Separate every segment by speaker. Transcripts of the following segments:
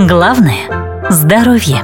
Speaker 1: Главное – здоровье.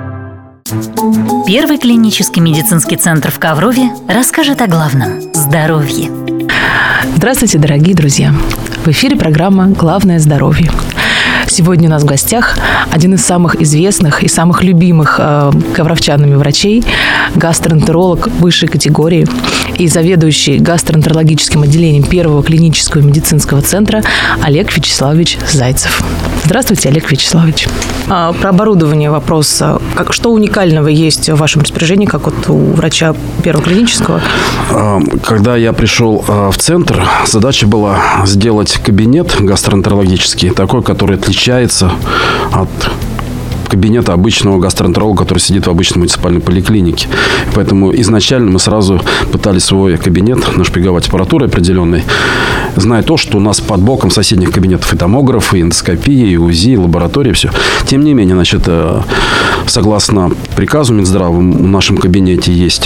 Speaker 1: Первый клинический медицинский центр в Коврове расскажет о главном – здоровье.
Speaker 2: Здравствуйте, дорогие друзья! В эфире программа «Главное – здоровье». Сегодня у нас в гостях один из самых известных и самых любимых ковровчанами врачей, гастроэнтеролог высшей категории и заведующий гастроэнтерологическим отделением Первого клинического медицинского центра Олег Вячеславович Зайцев. Здравствуйте, Олег Вячеславович. Про оборудование вопрос. Что уникального есть в вашем распоряжении, как вот у врача Первого клинического?
Speaker 3: Когда я пришел в центр, задача была сделать кабинет гастроэнтерологический, такой, который отличается от кабинета обычного гастроэнтеролога, который сидит в обычной муниципальной поликлинике. Поэтому изначально мы сразу пытались свой кабинет нашпиговать аппаратурой определенной, зная то, что у нас под боком соседних кабинетов и томографы, и эндоскопия, и УЗИ, и лаборатория, все. Тем не менее, согласно приказу Минздрава, в нашем кабинете есть,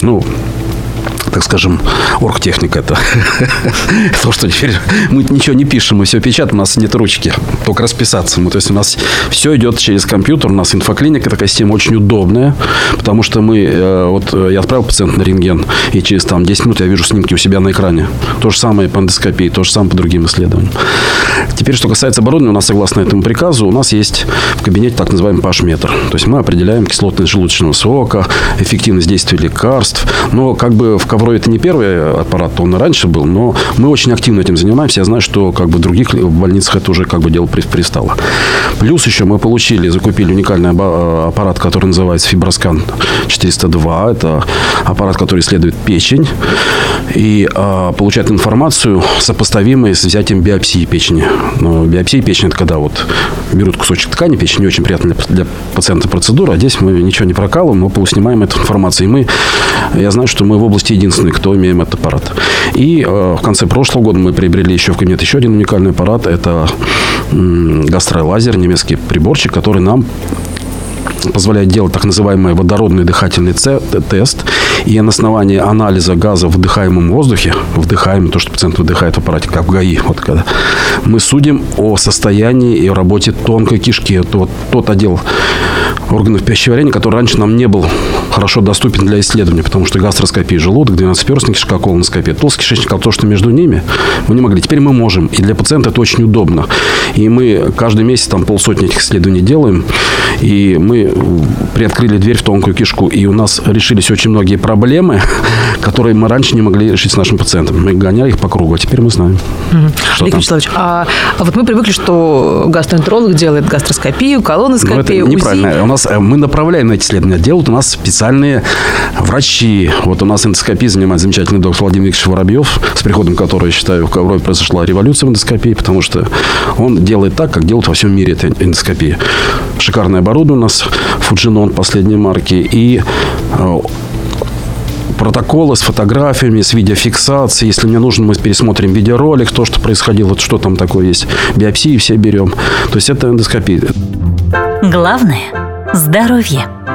Speaker 3: так скажем, оргтехника. Это то, что теперь мы ничего не пишем, мы все печатаем, у нас нет ручки, только расписаться. То есть у нас все идет через компьютер, у нас инфоклиника, такая система очень удобная, потому что я отправил пациента на рентген, и через 10 минут я вижу снимки у себя на экране. То же самое по эндоскопии, то же самое по другим исследованиям. Теперь, что касается оборудования, у нас, согласно этому приказу, у нас есть в кабинете так называемый pH-метр. То есть мы определяем кислотность желудочного сока, эффективность действия лекарств. Но в Коврове это не первый аппарат, он и раньше был, но мы очень активно этим занимаемся. Я знаю, что в других больницах это уже дело пристало. Плюс еще мы закупили уникальный аппарат, который называется Фиброскан 402. Это аппарат, который исследует печень и получает информацию, сопоставимую с взятием биопсии печени. Но биопсия печени – это когда берут кусочек ткани печени, не очень приятная для пациента процедура, а здесь мы ничего не прокалываем, мы полуснимаем эту информацию. Я знаю, что мы в области единственные, кто имеем этот аппарат. И в конце прошлого года мы приобрели в кабинет еще один уникальный аппарат. Это гастролазер, немецкий приборчик, который нам позволяет делать так называемый водородный дыхательный тест. И на основании анализа газа в вдыхаемом воздухе, то, что пациент выдыхает в аппарате, как в ГАИ, когда мы судим о состоянии и работе тонкой кишки. Это тот отдел органов пищеварения, который раньше нам не был хорошо доступен для исследования, потому что гастроскопия желудок, 12-перстная кишка, колоноскопия, толстый кишечник, то, что между ними, мы не могли. Теперь мы можем. И для пациента это очень удобно. И мы каждый месяц полсотни этих исследований делаем. И мы приоткрыли дверь в тонкую кишку. И у нас решились очень многие проблемы, которые мы раньше не могли решить с нашим пациентом. Мы гоняли их по кругу, а теперь мы знаем.
Speaker 2: Олег Вячеславович, а мы привыкли, что гастроэнтеролог делает гастроскопию, колоноскопию, УЗИ.
Speaker 3: Неправильно. Мы направляем на эти исследования. Делают у нас специальные врачи. У нас эндоскопией занимается замечательный доктор Владимир Викторович Воробьев, с приходом которого, я считаю, в Коврове произошла революция в эндоскопии, потому что он делает так, как делают во всем мире эта эндоскопия. Шикарное оборудование у нас, Фуджинон последней марки, и протоколы с фотографиями, с видеофиксацией. Если мне нужно, мы пересмотрим видеоролик, то, что происходило, что там такое есть. Биопсии все берем. То есть это эндоскопия.
Speaker 1: Главное – здоровье.